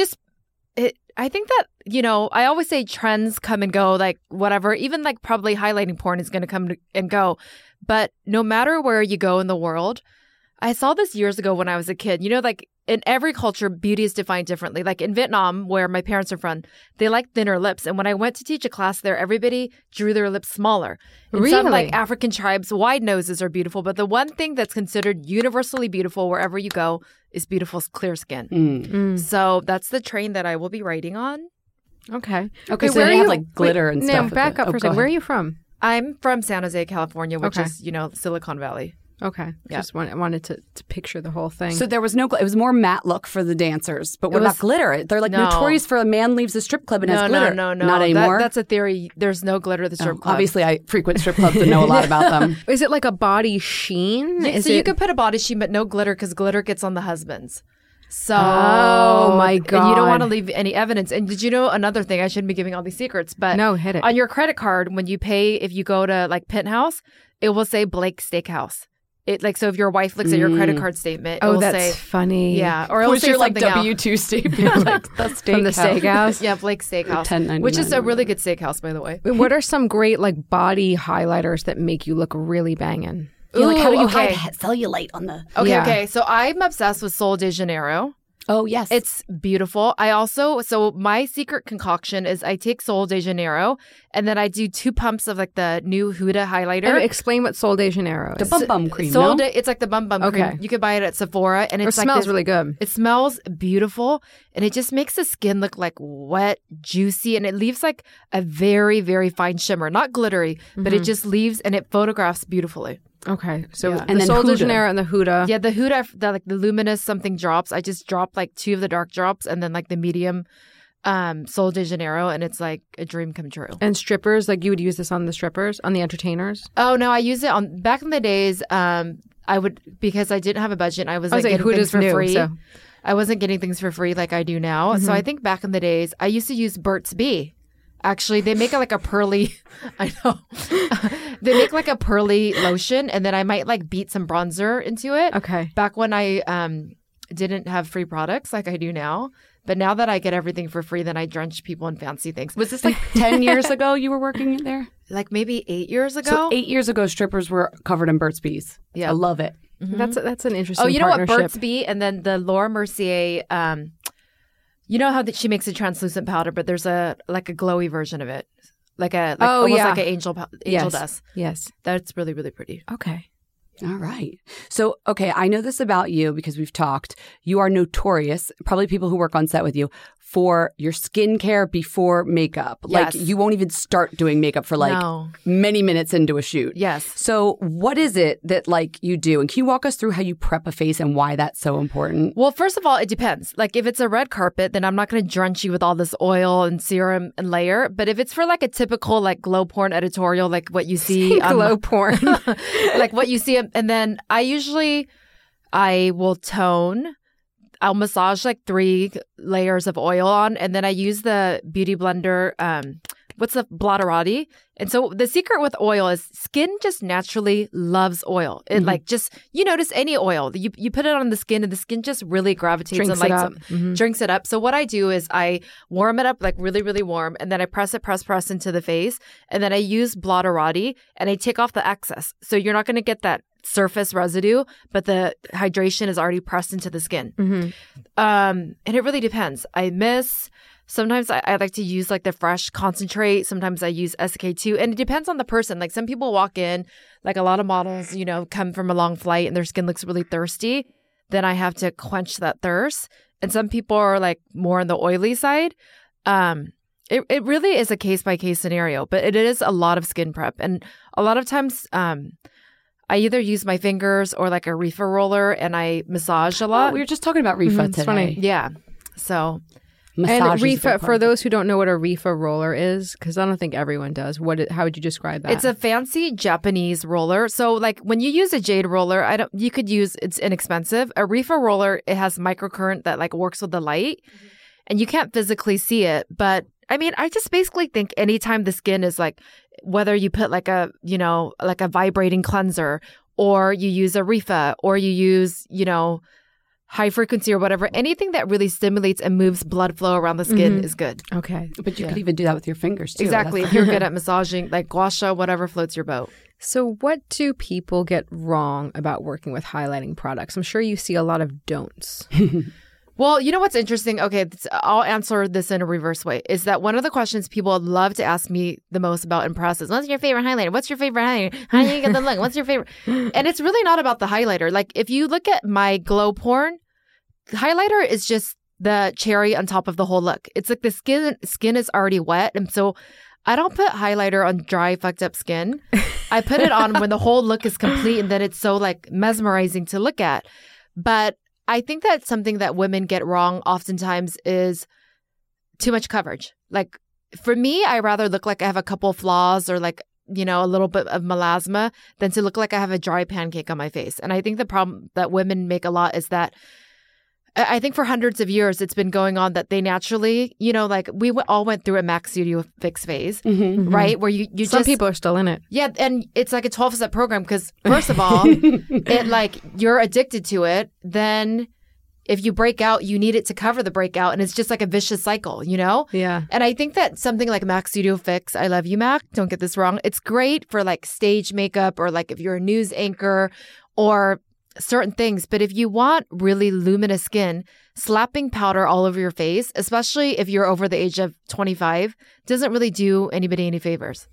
I think that, you know, I always say trends come and go, like whatever, even like probably highlighting porn is going to come and go. But no matter where you go in the world, I saw this years ago when I was a kid, you know, like in every culture, beauty is defined differently. Like in Vietnam, where my parents are from, they like thinner lips. And when I went to teach a class there, everybody drew their lips smaller. In some like African tribes, wide noses are beautiful. But the one thing that's considered universally beautiful wherever you go is beautiful clear skin. So that's the train that I will be riding on. Okay. Okay, so they have like glitter and stuff. No, back up for a second. Where are you from? I'm from San Jose, California, which is, you know, Silicon Valley. Okay. Yeah. Just wanted to picture the whole thing. So there was no, it was more matte look for the dancers. But what about glitter? They're like notorious for a man leaves a strip club and has glitter. No. Not anymore? That's a theory. There's no glitter at the strip club. Obviously, I frequent strip clubs and know a lot about them. Is it like a body sheen? You can put a body sheen, but no glitter because glitter gets on the husbands. So, oh my God. And you don't want to leave any evidence. And did you know another thing? I shouldn't be giving all these secrets, but no, hit it. On your credit card, when you pay, if you go to like Penthouse, it will say Blake Steakhouse. It like, so if your wife looks at your credit card statement, it will that's say, funny. Yeah. Or it will say your like something W-2 statement, like the steakhouse. From the steakhouse. Yeah, Blake Steakhouse, which is a really good steakhouse, by the way. What are some great like body highlighters that make you look really banging? Yeah, like how do you hide cellulite on the... Okay. So I'm obsessed with Sol de Janeiro. Oh, yes. It's beautiful. So my secret concoction is I take Sol de Janeiro and then I do 2 pumps of like the new Huda highlighter. Explain what Sol de Janeiro is. The bum bum cream, it's like the bum bum cream. You can buy it at Sephora. And it smells really good. It smells beautiful. And it just makes the skin look like wet, juicy. And it leaves like a very, very fine shimmer. Not glittery, but it just leaves and it photographs beautifully. Okay. So and the Sol de Janeiro and the Huda. Yeah, the Huda, the luminous something drops. I just drop like 2 of the dark drops and then like the medium Sol de Janeiro, and it's like a dream come true. And strippers, like you would use this on the strippers, on the entertainers? Oh, no, I use it on, back in the days, I would, because I didn't have a budget, I was like getting things for free. So. I wasn't getting things for free like I do now. So I think back in the days, I used to use Burt's Bee. Actually, they make it like a pearly, I know. They make like a pearly lotion, and then I might like beat some bronzer into it. Okay. Back when I didn't have free products like I do now. But now that I get everything for free, then I drench people in fancy things. Was this like 10 years ago you were working there? Like maybe 8 years ago? So 8 years ago, strippers were covered in Burt's Bees. Yeah. I love it. Mm-hmm. That's an interesting Oh, you know what? partnership. Burt's Bee and then the Laura Mercier, you know how she makes a translucent powder, but there's a glowy version of it. Like almost like an angel dust. Yes. That's really, really pretty. Okay. All right. So, okay, I know this about you because we've talked. You are notorious, probably people who work on set with you, for your skincare before makeup. Yes. Like, you won't even start doing makeup for many minutes into a shoot. Yes. So, what is it that like you do? And can you walk us through how you prep a face and why that's so important? Well, first of all, it depends. Like, if it's a red carpet, then I'm not going to drench you with all this oil and serum and layer. But if it's for like a typical like glow porn editorial, like what you see glow porn, like what you see, and then I will tone. I'll massage like 3 layers of oil on, and then I use the Beauty Blender, what's the Blotterati? And so the secret with oil is skin just naturally loves oil. It like just, you notice any oil, you put it on the skin and the skin just really gravitates and likes it, drinks it up. So what I do is I warm it up like really, really warm, and then I press into the face, and then I use Blotterati and I take off the excess. So you're not going to get that surface residue, but the hydration is already pressed into the skin. And it really depends. Sometimes I like to use like the fresh concentrate. Sometimes I use SK2, and it depends on the person. Like some people walk in, like a lot of models, you know, come from a long flight and their skin looks really thirsty. Then I have to quench that thirst. And some people are like more on the oily side. It really is a case by case scenario, but it is a lot of skin prep. And a lot of times, I either use my fingers or like a Reefa roller, and I massage a lot. We were just talking about Reefa today. Funny. Yeah. So Massage And is a big Rifa, part for of those who don't know what a Rifa roller is, because I don't think everyone does, how would you describe that? It's a fancy Japanese roller. So like when you use a jade roller, you could use, it's inexpensive. A Rifa roller, it has microcurrent that like works with the light and you can't physically see it. But I mean, I just basically think anytime the skin is like, whether you put like a vibrating cleanser or you use a Rifa or you use, high frequency or whatever, anything that really stimulates and moves blood flow around the skin is good. Okay. But you could even do that with your fingers too. Exactly. If you're good at massaging, like gua sha, whatever floats your boat. So what do people get wrong about working with highlighting products? I'm sure you see a lot of don'ts. Well, you know what's interesting? Okay, I'll answer this in a reverse way. Is that one of the questions people love to ask me the most about Impress is, what's your favorite highlighter? What's your favorite highlighter? How do you get the look? What's your favorite? And it's really not about the highlighter. Like if you look at my glow porn, the highlighter is just the cherry on top of the whole look. It's like the skin is already wet. And so I don't put highlighter on dry, fucked up skin. I put it on when the whole look is complete and then it's so like mesmerizing to look at. But I think that something that women get wrong oftentimes is too much coverage. Like for me, I rather look like I have a couple flaws or like, a little bit of melasma than to look like I have a dry pancake on my face. And I think the problem that women make a lot is that I think for hundreds of years, it's been going on that they naturally, like we all went through a MAC Studio Fix phase, right? Where you Some people are still in it. Yeah. And it's like a 12-step program because first of all, it like you're addicted to it. Then if you break out, you need it to cover the breakout. And it's just like a vicious cycle, Yeah. And I think that something like MAC Studio Fix, I love you, MAC. Don't get this wrong. It's great for like stage makeup or like if you're a news anchor or certain things. But if you want really luminous skin, slapping powder all over your face, especially if you're over the age of 25, doesn't really do anybody any favors.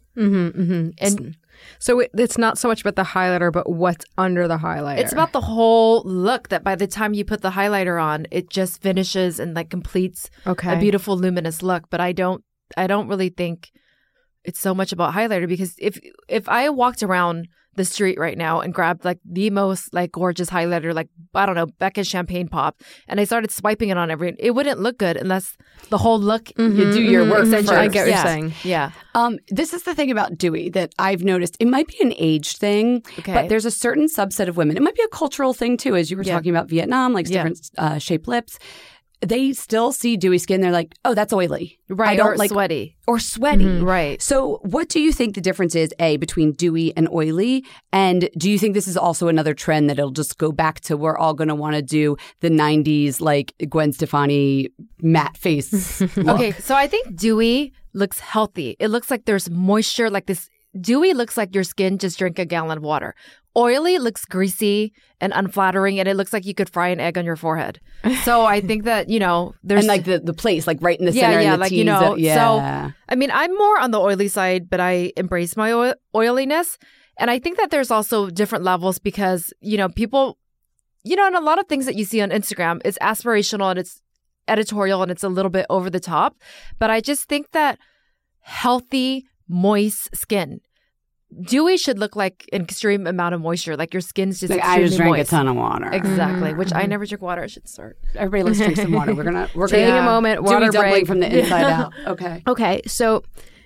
And so it's not so much about the highlighter, but what's under the highlighter. It's about the whole look that by the time you put the highlighter on, it just finishes and like completes a beautiful luminous look. But I don't really think it's so much about highlighter because if I walked around the street right now and grabbed like the most like gorgeous highlighter, like, I don't know, Becca's Champagne Pop, and I started swiping it on it wouldn't look good unless the whole look, you do your work first. I get what you're saying. Yeah. This is the thing about dewy that I've noticed. It might be an age thing, but there's a certain subset of women. It might be a cultural thing too, as you were talking about Vietnam, like different shaped lips. They still see dewy skin. They're like, oh, that's oily. Right. I don't or like sweaty. Or sweaty. Right. So what do you think the difference is, A, between dewy and oily? And do you think this is also another trend that it'll just go back to we're all going to want to do the 90s, like Gwen Stefani matte face look? Okay. So I think dewy looks healthy. It looks like there's moisture, like this. Dewy looks like your skin just drank a gallon of water. Oily looks greasy and unflattering, and it looks like you could fry an egg on your forehead. So I think that, there's... And like the place, like right in the center. Yeah, and the like, T's So, I mean, I'm more on the oily side, but I embrace my oiliness. And I think that there's also different levels because, people, and a lot of things that you see on Instagram, it's aspirational and it's editorial and it's a little bit over the top. But I just think that healthy, moist skin. Dewy should look like an extreme amount of moisture. Like your skin's just extremely I just drank moist. a ton of water. Exactly, which I never drink water. I should start. Everybody, let's drink some water. We're taking a moment. Water dewy doubling break from the inside out. Okay. Okay, so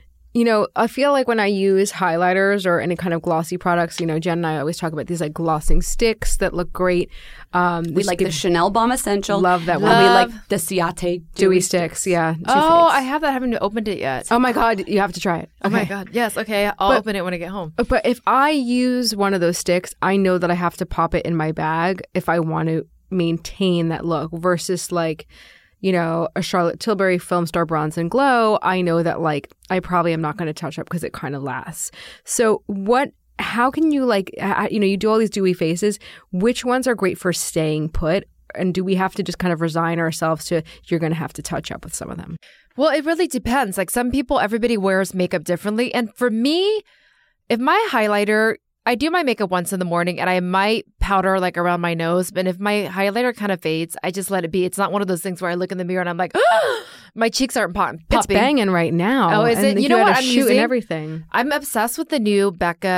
I feel like when I use highlighters or any kind of glossy products, Jen and I always talk about these like glossing sticks that look great. We like the Chanel Balm Essential. Love that one. And we like the Ciate Dewy sticks. Yeah. Too Faced. I have that. I haven't opened it yet. Oh my God, you have to try it. Oh my God. Yes. Okay. I'll open it when I get home. But if I use one of those sticks, I know that I have to pop it in my bag if I want to maintain that look versus like, a Charlotte Tilbury Film Star Bronze and Glow, I know that like I probably am not going to touch up because it kind of lasts. So how can you you do all these dewy faces, which ones are great for staying put? And do we have to just kind of resign ourselves to you're going to have to touch up with some of them? Well, it really depends. Like some people, everybody wears makeup differently. And for me, if my highlighter, I do my makeup once in the morning and I might powder like around my nose. But if my highlighter kind of fades, I just let it be. It's not one of those things where I look in the mirror and I'm like, my cheeks aren't popping. It's banging right now. Oh, is it? You know what I'm using? And everything. I'm obsessed with the new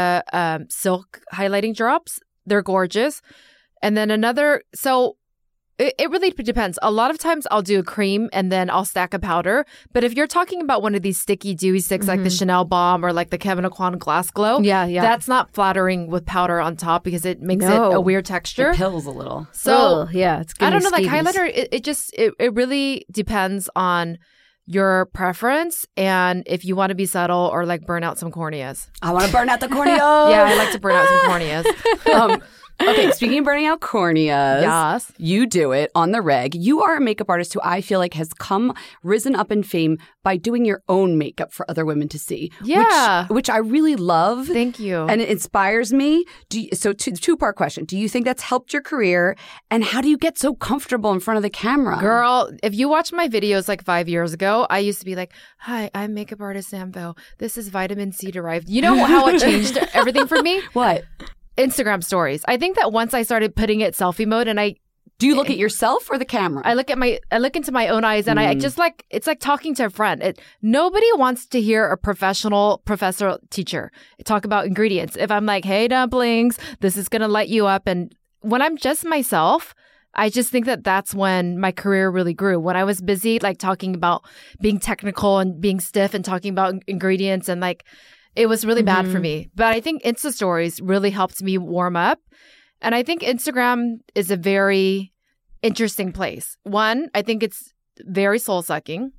Becca Silk highlighting drops. They're gorgeous. And then another, so It really depends. A lot of times I'll do a cream and then I'll stack a powder. But if you're talking about one of these sticky, dewy sticks like the Chanel Balm or like the Kevyn Aucoin Glass Glow, that's not flattering with powder on top because it makes it a weird texture. It pills a little. So it's I don't know, like highlighter, it really depends on your preference and if you want to be subtle or like burn out some corneas. I want to burn out the corneas. Yeah, I like to burn out some corneas. Okay, speaking of burning out corneas, yes. You do it on the reg. You are a makeup artist who I feel like has risen up in fame by doing your own makeup for other women to see. Yeah. Which I really love. Thank you. And it inspires me. So two-part question. Do you think that's helped your career? And how do you get so comfortable in front of the camera? Girl, if you watch my videos like 5 years ago, I used to be like, hi, I'm makeup artist Samvo. This is vitamin C derived. You know how it changed everything for me? What? Instagram stories. I think that once I started putting it selfie mode and do you look at yourself or the camera? I look into my own eyes and I just like, it's like talking to a friend. Nobody wants to hear a professional professor teacher talk about ingredients. If I'm like, hey, dumplings, this is going to light you up. And when I'm just myself, I just think that that's when my career really grew. When I was busy, like talking about being technical and being stiff and talking about ingredients and like, it was really bad for me. But I think Insta stories really helped me warm up. And I think Instagram is a very interesting place. One, I think it's very soul-sucking.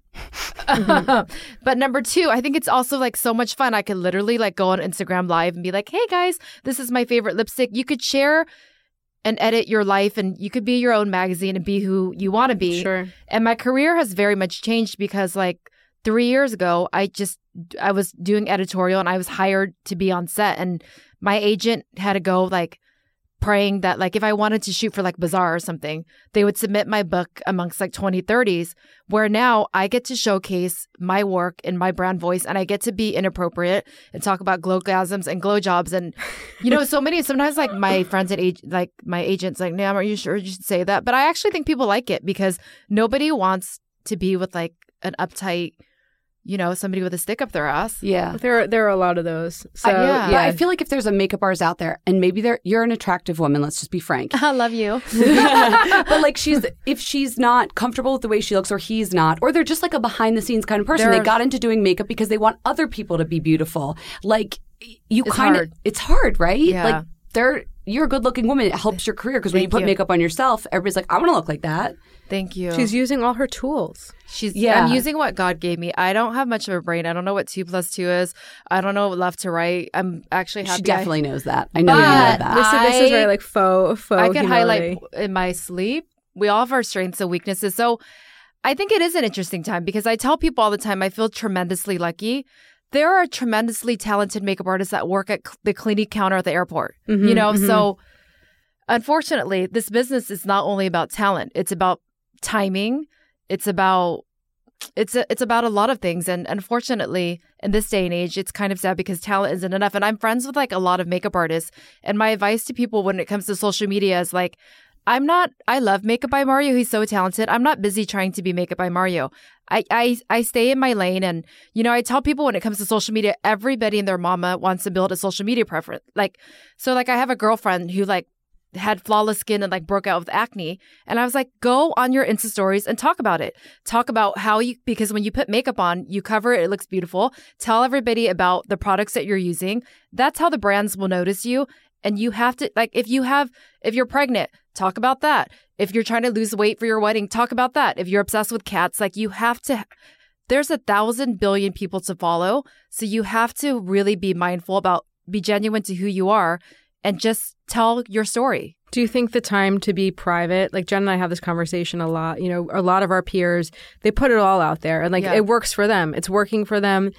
But number two, I think it's also like so much fun. I could literally like go on Instagram Live and be like, hey guys, this is my favorite lipstick. You could share and edit your life and you could be your own magazine and be who you want to be. Sure. And my career has very much changed because like 3 years ago, I was doing editorial and I was hired to be on set. And my agent had to go like praying that like if I wanted to shoot for like Bazaar or something, they would submit my book amongst like 2030s, where now I get to showcase my work and my brand voice and I get to be inappropriate and talk about glowgasms and glow jobs. And, you know, sometimes like my friends at like my agent's like, Nam, are you sure you should say that? But I actually think people like it because nobody wants to be with like an uptight, you know, somebody with a stick up their ass. Yeah. There are a lot of those. So yeah. But I feel like if there's a makeup artist out there and maybe you're an attractive woman, let's just be frank. I love you. But like if she's not comfortable with the way she looks or he's not, or they're just like a behind the scenes kind of person. They got into doing makeup because they want other people to be beautiful. Like it's hard, right? Yeah. Like you're a good looking woman. It helps your career because when you put makeup on yourself, everybody's like, I want to look like that. Thank you. She's using all her tools. I'm using what God gave me. I don't have much of a brain. I don't know what 2 + 2 is. I don't know what left to right. I'm actually happy. She definitely knows that. I know you know that. This is very like faux I can humility. highlight in my sleep. We all have our strengths and weaknesses. So I think it is an interesting time because I tell people all the time I feel tremendously lucky. There are tremendously talented makeup artists that work at the cleaning counter at the airport. You know, so unfortunately, this business is not only about talent. It's about timing. It's about a lot of things. And unfortunately, in this day and age, it's kind of sad because talent isn't enough. And I'm friends with like a lot of makeup artists. And my advice to people when it comes to social media is like, I love Makeup by Mario. He's so talented. I'm not busy trying to be Makeup by Mario. I stay in my lane. And, you know, I tell people when it comes to social media, everybody and their mama wants to build a social media preference. I have a girlfriend who like had flawless skin and like broke out with acne. And I was like, go on your Insta stories and talk about it. Talk about because when you put makeup on, you cover it, it looks beautiful. Tell everybody about the products that you're using. That's how the brands will notice you. And you have to, like, if you're pregnant, talk about that. If you're trying to lose weight for your wedding, talk about that. If you're obsessed with cats, like you have to, there's 1,000 billion people to follow. So you have to really be mindful be genuine to who you are and just tell your story. Do you think the time to be private, like Jen and I have this conversation a lot, you know, a lot of our peers, they put it all out there and like it works for them. It's working for them.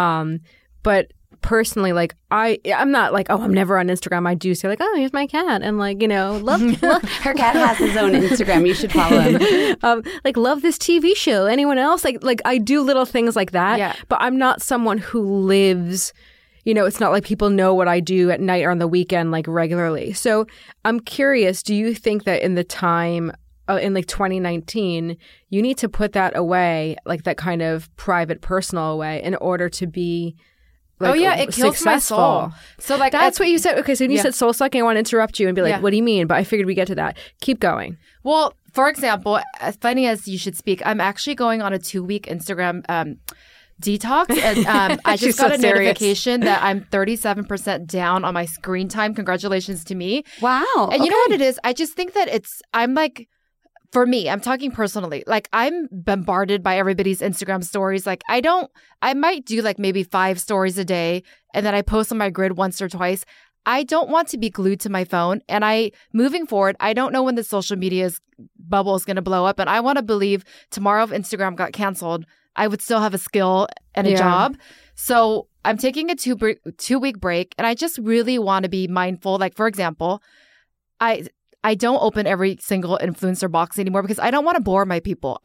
But personally, like I'm not like, oh, I'm never on Instagram. I do say like, oh, here's my cat. And like, you know, love her cat has his own Instagram. You should follow him. Like love this TV show. Anyone else? Like I do little things like that. Yeah. But I'm not someone who lives, you know, it's not like people know what I do at night or on the weekend like regularly. So I'm curious, do you think that in the time in like 2019, you need to put that away, like that kind of private, personal away in order to be it kills my soul. So like that's what you said. Okay, so when you said soul sucking, I want to interrupt you and be like, what do you mean? But I figured we get to that. Keep going. Well, for example, as funny as you should speak, I'm actually going on a 2-week Instagram detox, and I just got a notification that I'm 37% down on my screen time. Congratulations to me. Wow. And you know what it is? I just think that I'm like, for me, I'm talking personally, like I'm bombarded by everybody's Instagram stories. Like I might do like maybe 5 stories a day, and then I post on my grid once or twice. I don't want to be glued to my phone. And moving forward, I don't know when the social media bubble is going to blow up. And I want to believe tomorrow if Instagram got canceled, I would still have a skill and a job. So I'm taking a 2-week break, and I just really want to be mindful. Like, for example, I don't open every single influencer box anymore because I don't want to bore my people.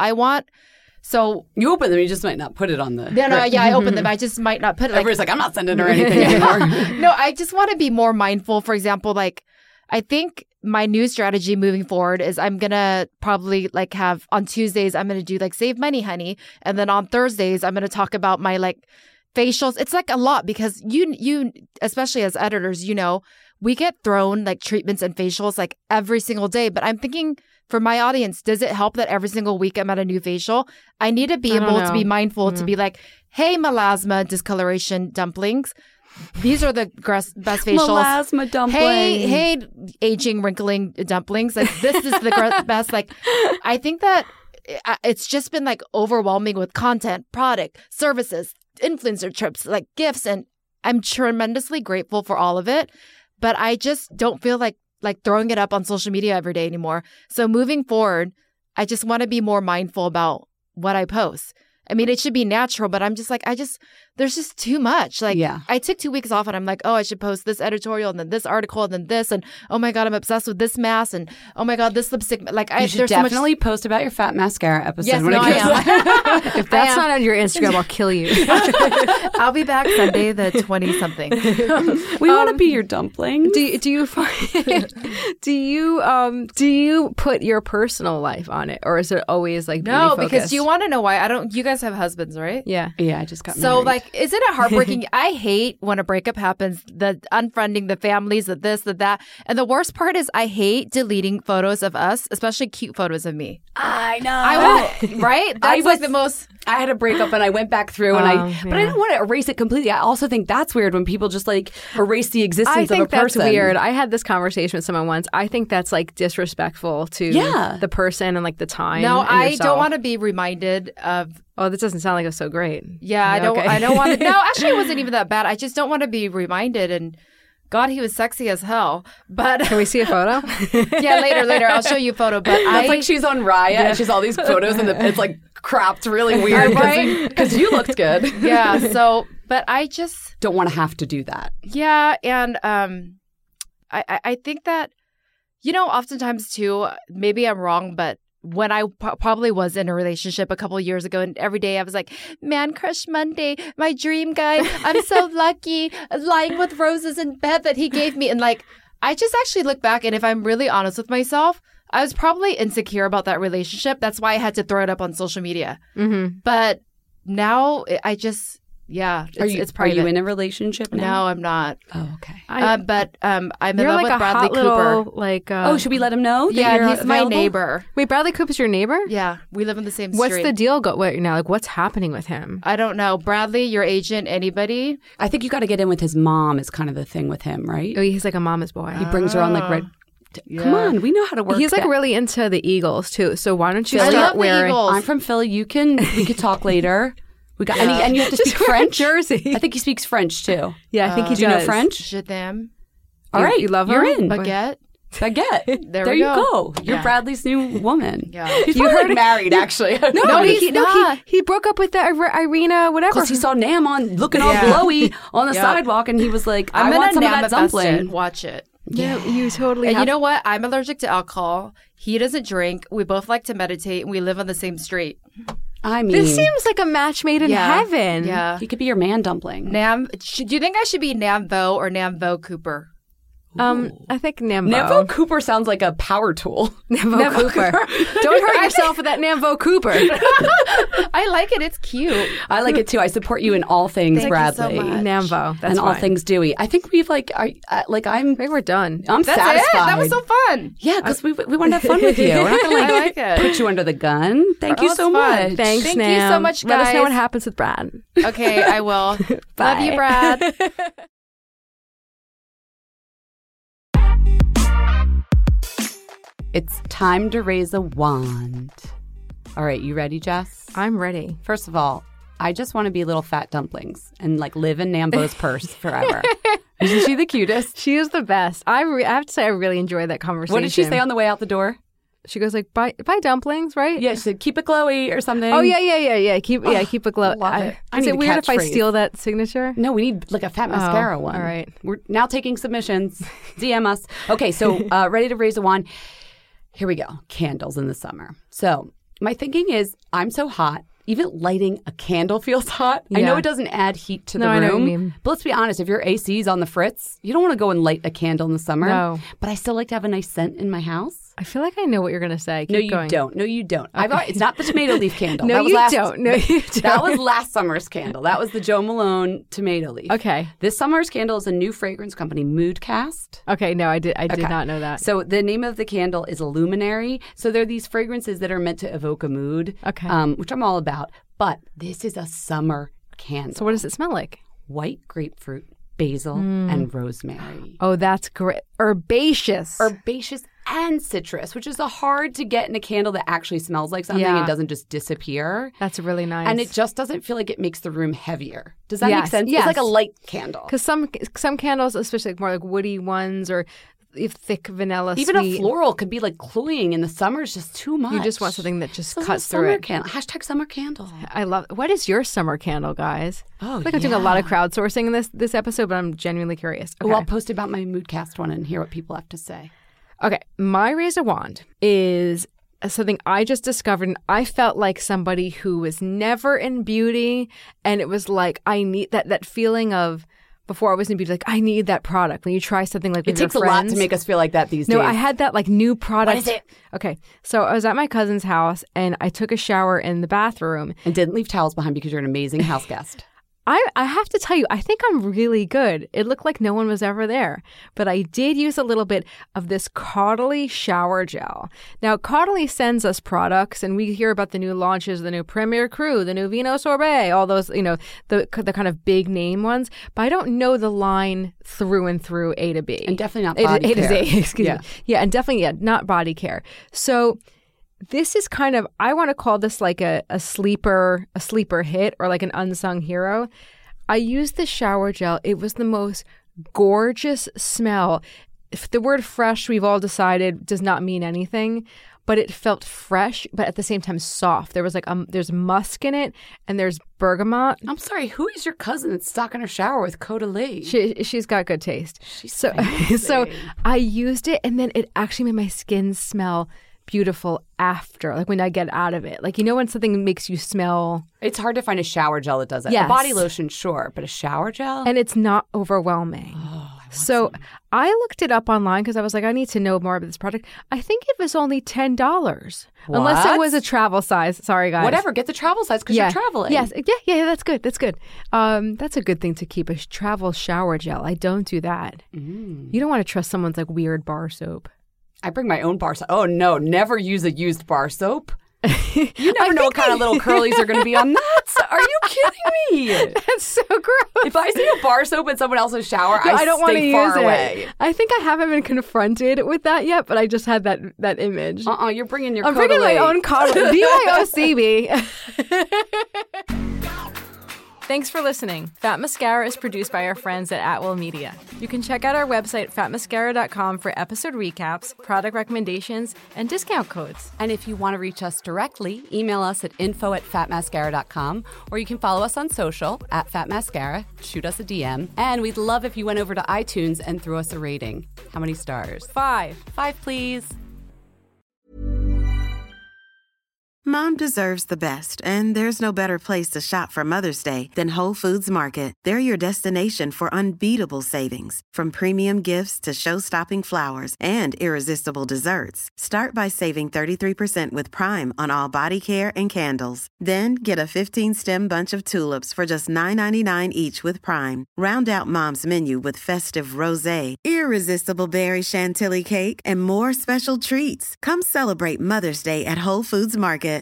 So you open them, you just might not put it on the. I open them. I just might not put it. Everybody's like, I'm not sending her anything anymore. No, I just want to be more mindful. For example, like I think my new strategy moving forward is I'm gonna probably like have on Tuesdays I'm gonna do like Save Money Honey, and then on Thursdays I'm gonna talk about my like facials. It's like a lot because you especially as editors, we get thrown like treatments and facials like every single day. But I'm thinking for my audience, does it help that every single week I'm at a new facial? I need to be able to be mindful to be like, hey, melasma discoloration dumplings. These are the best facials. Melasma dumplings. Hey, aging, wrinkling dumplings. Like this is the best. Like I think that it's just been like overwhelming with content, product, services, influencer trips, like gifts. And I'm tremendously grateful for all of it. But I just don't feel like throwing it up on social media every day anymore. So moving forward, I just want to be more mindful about what I post. I mean, it should be natural, but I'm just like, there's just too much. Like, I took 2 weeks off and I'm like, oh, I should post this editorial and then this article and then this. And oh my God, I'm obsessed with this mask. And oh my God, this lipstick. Like, you should definitely post about your fat mascara episode. Yes, when I am. If that's not on your Instagram, I'll kill you. I'll be back Sunday the 20-something. We want to be your dumpling. Do you put your personal life on it, or is it always like beauty focused? Because you want to know why? You guys have husbands, right? Yeah, I just got married. So like, isn't it heartbreaking? I hate when a breakup happens, the unfriending the families, the this, the that. And the worst part is I hate deleting photos of us, especially cute photos of me. I know. Right? That's like the most. I had a breakup and I went back through but I didn't want to erase it completely. I also think that's weird when people just like erase the existence of a person. I think that's weird. I had this conversation with someone once. I think that's like disrespectful to the person and like the time. No, I don't want to be reminded of. Oh, this doesn't sound like it's so great. Yeah, I don't want to. No, actually, it wasn't even that bad. I just don't want to be reminded. And God, he was sexy as hell. But can we see a photo? Yeah, later. I'll show you a photo. But it's like she's on Raya and she's all these photos and it's like cropped really weird because you looked good. Yeah. So, but I just don't want to have to do that. Yeah, and I think that oftentimes too, maybe I'm wrong, but when I probably was in a relationship a couple of years ago, and every day I was like, man crush Monday, my dream guy, I'm so lucky, lying with roses in bed that he gave me. And like, I just actually look back, and if I'm really honest with myself, I was probably insecure about that relationship. That's why I had to throw it up on social media. Mm-hmm. But now I just... Yeah, it's private. Are you in a relationship now? No, I'm not. Oh, okay. But I'm in love with Bradley Cooper. Should we let him know? Yeah, he's my neighbor. Wait, Bradley Cooper's your neighbor? Yeah, we live in the same street. What's the deal now? Like, what's happening with him? I don't know. Bradley, your agent, anybody? I think you got to get in with his mom is kind of the thing with him, right? Oh, he's like a mama's boy. He brings her on like red. Yeah. Come on, we know how to work. He's like really into the Eagles too. So why don't you start wearing? I'm from Philly. We could talk later. We got and you have to speak French. Jersey. I think he speaks French too. Yeah, I think he does. Do you know French? Je t'aime. All right, you love her. You're in. Baguette. There you go. You're Bradley's new woman. Yeah. He's probably married, actually. He broke up with the Irina, whatever. Because he saw Nam looking all blowy on the sidewalk, and he was like, I want some of that dumpling. Watch it. Yeah, you totally And you know what? I'm allergic to alcohol. He doesn't drink. We both like to meditate, and we live on the same street. I mean, this seems like a match made in heaven. Yeah. He could be your man dumpling. Nam, do you think I should be Nam Vo or Nam Vo Cooper? I think Namvo. Namvo Cooper sounds like a power tool. Namvo Cooper. Don't hurt yourself with that Namvo Cooper. I like it. It's cute. I like it too. I support you in all things, Thank Bradley. you so much. Namvo. That's and all fine. things Dewey. I think we've I'm I think we're done. I'm That's satisfied. it. That was so fun. Yeah, because we wanted to have fun with you. We're not going I to like it. put you under the gun. Thank you it's so fun. much. Thanks, Thank Nam. you so much, Let us know guys. what happens with Brad. Okay, I will. Love you, Brad. It's time to raise a wand. All right, you ready, Jess? I'm ready. First of all, I just want to be little fat dumplings and live in Nambo's purse forever. Isn't she the cutest? She is the best. I have to say, I really enjoyed that conversation. What did she say on the way out the door? She goes like, buy dumplings, right? Yeah, she said, keep it glowy or something. Oh, yeah. Keep it glow. love it. I Is need it a weird if I catchphrase. steal that signature? No, we need a fat mascara one. all right. We're now taking submissions. DM us. Okay, so ready to raise a wand. Here we go. Candles in the summer. So my thinking is I'm so hot. Even lighting a candle feels hot. I know Yeah. it doesn't add heat to the No, I room. know what you mean. But let's be honest, if your AC's on the fritz, you don't want to go and light a candle in the summer. No. But I still like to have a nice scent in my house. I feel like I know what you're going to say. No, Keep you going. don't. No, you don't. It's not the tomato leaf candle. No, That was you last, don't. No, you don't. That was last summer's candle. That was the Joe Malone tomato leaf. Okay. This summer's candle is a new fragrance company, Moodcast. Okay, no, I did Okay. not know that. So the name of the candle is Luminary. So they're these fragrances that are meant to evoke a mood, Okay. which I'm all about. But this is a summer candle. So what does it smell like? White grapefruit, basil, and rosemary. Oh, that's great. Herbaceous. Herbaceous and citrus, which is hard to get in a candle that actually smells like something Yeah. and doesn't just disappear. That's really nice. And it just doesn't feel like it makes the room heavier. Does that make Yes, sense? yes. It's like a light candle. Because some candles, especially like more like woody ones or thick vanilla, Even sweet, a floral could be like cloying in the summer is just too much. you just want something that just So cuts summer through it. Candle. Hashtag summer candle. I love. What is your summer candle, guys? Oh, I feel like I'm doing a lot of crowdsourcing in this episode, but I'm genuinely curious. Okay. Well, I'll post about my Moodcast one and hear what people have to say. Okay, my raise a wand is something I just discovered, and I felt like somebody who was never in beauty, and it was like I need that feeling of before I was in beauty, like I need that product. When you try something like with It takes a your lot friends, to make us feel like that these days. No, I had that like new product. What is it? Okay, so I was at my cousin's house, and I took a shower in the bathroom. And didn't leave towels behind because you're an amazing house guest. I have to tell you, I think I'm really good. It looked like no one was ever there. But I did use a little bit of this Caudalie shower gel. Now, Caudalie sends us products, and we hear about the new launches, the new Premier Cru, the new Vino Sorbet, all those, the kind of big name ones. But I don't know the line through and through A to B. And definitely not A body to care. Z, excuse me. Yeah, and definitely, not body care. So this is kind of, I want to call this like a sleeper hit or like an unsung hero. I used the shower gel. It was the most gorgeous smell. If the word fresh, we've all decided, does not mean anything, but it felt fresh, but at the same time soft. There was like, there's musk in it and there's bergamot. I'm sorry, who is your cousin that's stuck in her shower with Caudalie? She's got good taste. So amazing. I used it, and then it actually made my skin smell beautiful after, like when I get out of it. Like, when something makes you smell. It's hard to find a shower gel that does that. Yes. A body lotion, sure, but a shower gel? And it's not overwhelming. So I looked it up online because I was like, I need to know more about this product. I think it was only $10. Unless it What? was a travel size. Sorry, guys. Whatever, get the travel size because you're traveling. Yes. Yeah, that's good. That's good. That's a good thing to keep, a travel shower gel. I don't do that. You don't want to trust someone's like weird bar soap. I bring my own bar soap. Oh, no, never use a used bar soap. You never know what kind of little curlies are going to be on that. Are you kidding me? That's so gross. If I see a bar soap in someone else's shower, I don't want to stay use far it. away. I think I haven't been confronted with that yet, but I just had that image. You're bringing your I'm bringing my Caudalie. own Caudalie. BYOCB. Thanks for listening. Fat Mascara is produced by our friends at Atwell Media. You can check out our website, fatmascara.com, for episode recaps, product recommendations, and discount codes. And if you want to reach us directly, email us at info@fatmascara.com, or you can follow us on social @fatmascara, shoot us a DM, and we'd love if you went over to iTunes and threw us a rating. How many stars? 5. 5, please. Mom deserves the best, and there's no better place to shop for Mother's Day than Whole Foods Market. They're your destination for unbeatable savings, from premium gifts to show-stopping flowers and irresistible desserts. Start by saving 33% with Prime on all body care and candles. Then get a 15-stem bunch of tulips for just $9.99 each with Prime. Round out Mom's menu with festive rosé, irresistible berry chantilly cake, and more special treats. Come celebrate Mother's Day at Whole Foods Market.